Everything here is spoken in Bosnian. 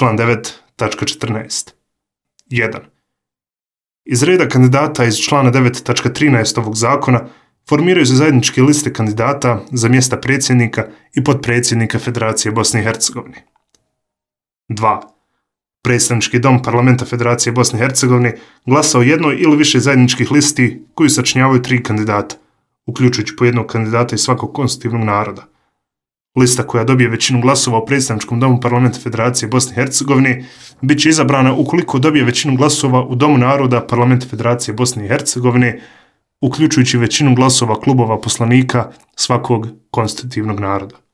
Član 9, tačka 14. 1. Iz reda kandidata iz člana 9, tačka 13 ovog zakona formiraju se zajedničke liste kandidata za mjesta predsjednika i potpredsjednika Federacije Bosne i Hercegovine. 2. Predstavnički dom Parlamenta Federacije Bosne i Hercegovine glasa o jednoj ili više zajedničkih listi koju sačinjavaju 3 kandidata, uključujući po jednog kandidata iz svakog konstitutivnog naroda. Lista koja dobije većinu glasova u predstavničkom domu Parlamenta Federacije Bosne i Hercegovine bit će izabrana ukoliko dobije većinu glasova u Domu naroda Parlamenta Federacije Bosne i Hercegovine, uključujući većinu glasova klubova poslanika svakog konstitutivnog naroda.